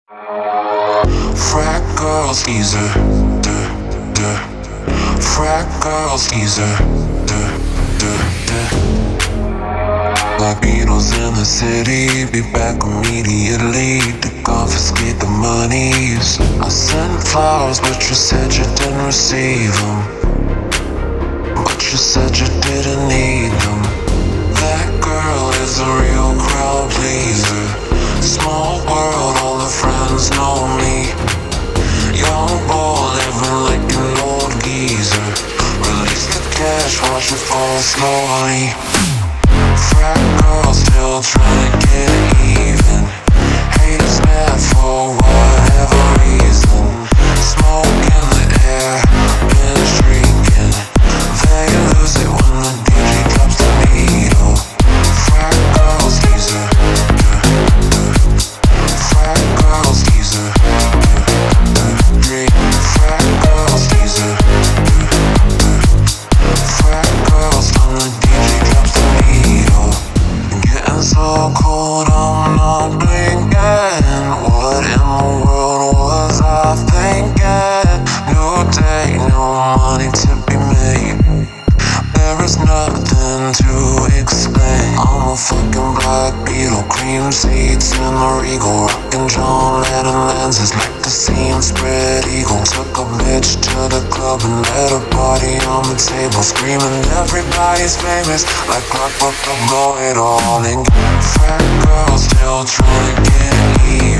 Frat girl skeezer, duh, duh. Frat girl skeezer, duh, duh, duh. Like Beatles in the city, be back immediately to confiscate the monies. I sent flowers, but you said you didn't receive them. But you said you didn't need them. That girl is a real crowd pleaser. Small world, all the friends know me. Young boy living like an old geezer. Release the cash, watch it fall slowly. Frat girl still trying to get even. Haters mad for whatever reason. Smoke in the air, binge drinking. They lose it when the DJ drops the needle. Frat girl skeezer, frat girl skeezer, drink. Frat girl skeezer, frat girls when the DJ drops the needle. Getting so cold, I'm not blinking. What in the world was I thinking? New day, no money to be made. There is nothing to explain. I'm a fucking black Beetle, cream seats in the Regal, rockin' John Lennon lenses, like the scene spread eagle. Took a bitch to the club and let her party on the table, screaming everybody's famous, like clockwork, I'll blow it all in. Frat girl still trying to get even.